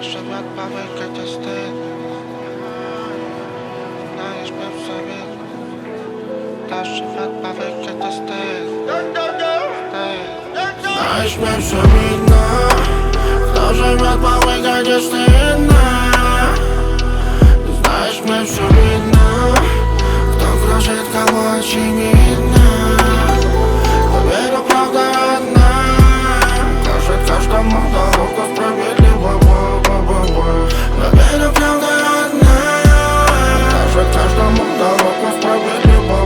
живет повыка тесты. Знаешь, мы в совет. Кто живет повыка тесты. Знаешь, мне все видно. Кто живет повыка тесты. Знаешь, мне все видно. Кто кружит, кого очевидно. Но верю, правда одна. Кажет каждому дорогу справедливо. Но верю, правда одна. Кажет каждому дорогу справедливо.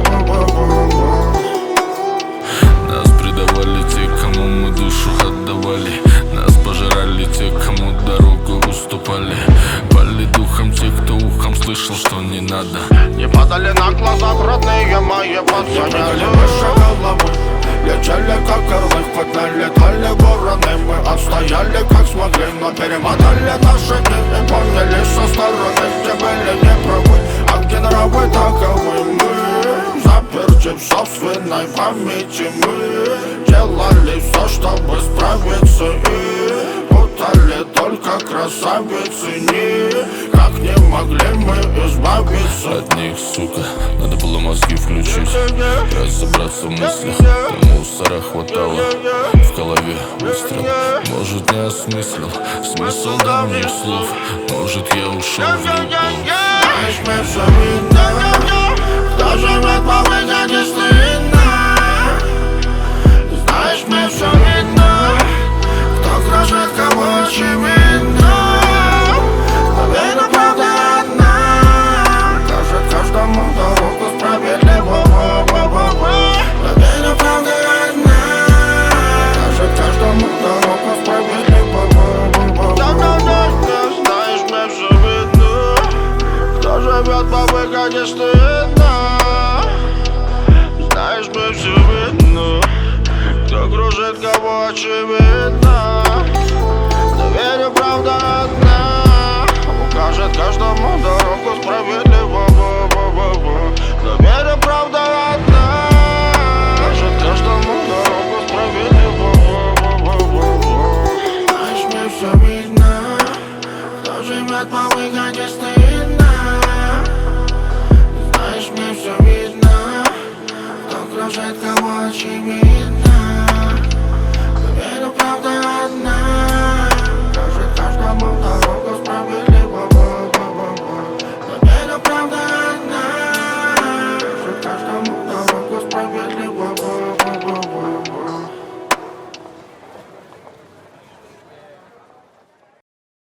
Нас предавали те, кому мы душу отдавали. Нас пожирали те, кому дорогу уступали. Пали духом те, кто ухом слышал, что не надо. Не падали на глаза родные мои пацаны. Выше головы, летели как орлы, хоть налетали вороны. Мы отстояли как смогли, но перемотали наши дни и поняли со стороны, где были неправы, а где нравы таковы. Мы заперти в собственной памяти. Мы делали все, чтобы справиться, и путали только красавицы. Никак не могли мы избавиться от них, сука, надо было мозги включить, разобраться в мыслях. Мусора хватало, в голове выстрел. Может, не осмыслил смысл давних слов. Может, я ушел в любовь. Знаешь, мне все видно. Кто живет повыка не стыдно. Знаешь, мне все видно. Кто кружит, кого очевидно. Но верю, правда одна. Кажет каждому дорогу справедливо. Но верю, правда одна. Кажет каждому дорогу справедливо. Знаешь, мне все видно. Кто живет повыка не стыдно. Знаешь, мне все видно. Кто кружит, кого очевидно. Но верю, правда одна. Укажет каждому дорогу справедливо. Но верю, правда одна. Укажет каждому дорогу справедливо. Знаешь, мне все видно. Кто живет повыка не стыдно. Знаешь, мне все видно. Кто кружит, кого очевидно.